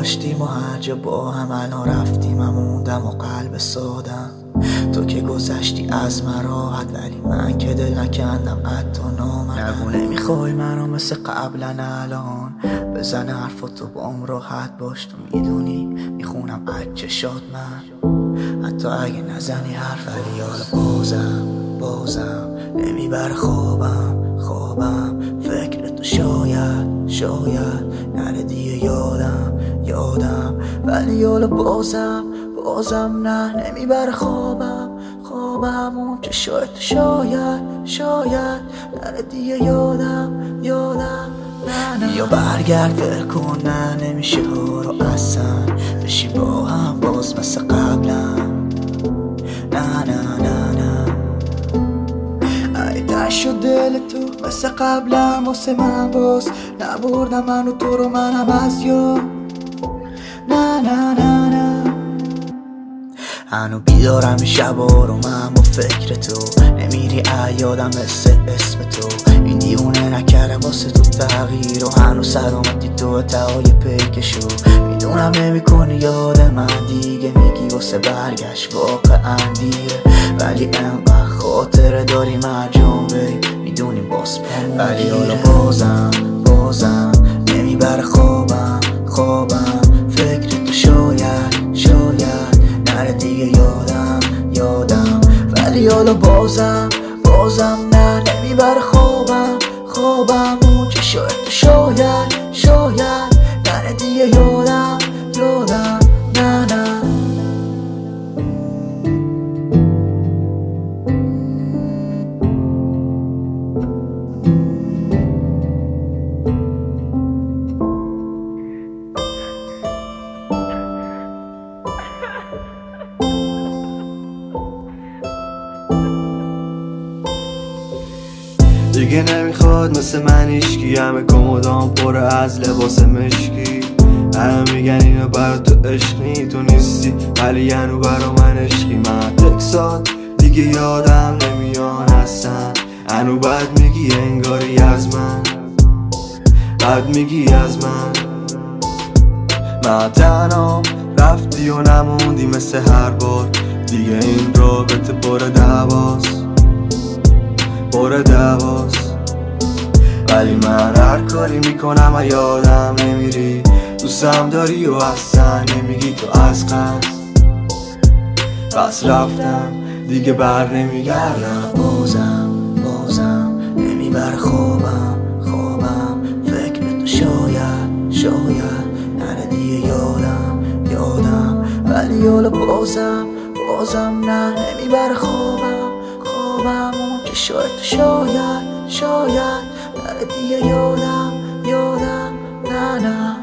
داشتیم و هر جا با هم الان رفتیم و موندم و قلب سادم. تو که گذشتی از مراحت ولی من که دل نکندم حتی نامم. نگو نمیخوای منو مثل قبلا الان بزن حرفاتو با هم راحت باش. تو میدونی میخونم از چشات من حتی اگه نزنی حرف. ولی حالا بازم نمیبر خوابم فکر تو شاید نره دیگه یادم. ولی حالا بازم نه نمیبر خوابم اون چشات تو شاید نره دیگه یادم نه. یا برگرد ول کن نه نمیشه ها رو اصلا بشی با هم باز مثل قبلا. نه ای شد دل تو مثل قبلا واسه من باز نبردم من و تو رو منم از یاد. نه هنو بیدارم شبا رو من با فکر تو نمیری یادم مثل اسم تو. این دیونه نکره واسه تو تغییر و هنو سلامتی تو تهای پیکشو. میدونم نمی کنی یاد من دیگه میگی واسه برگشت واقعا دیره ولی انقدر خاطره داری مرجان بی میدونی باز پامون. ولی حالا بازم نمیبر خوابم فکر تو شاید نره دیگه یادم. ولی حالا بازم نه نمیبر خوابم اون چشات تو شاید نره دیگه یادم نه. دیگه نمیخواد مثل من ایشکی همه کمدام پر از لباس مشکی. همه میگن اینو برا تو عشق نی تو نیستی ولی هنو برا من عشقی. من تکسات دیگه یادم نمیان اصلا هنو بد میگی انگاری از من من تنها رفتی و نموندی مثل هر بار دیگه این رابطه پر دواست. ولی من هر کاری میکنم و یادم نمیری دوستم داری و اصلا نمیگی تو از قصد. پس رفتم دیگه بر نمیگردم. بازم نمیبر خوابم فکر تو شاید نره دیگه یادم. ولی حالا بازم نه نمیبر خوابم اون چشات تو شاید نره دیگه یادم نه.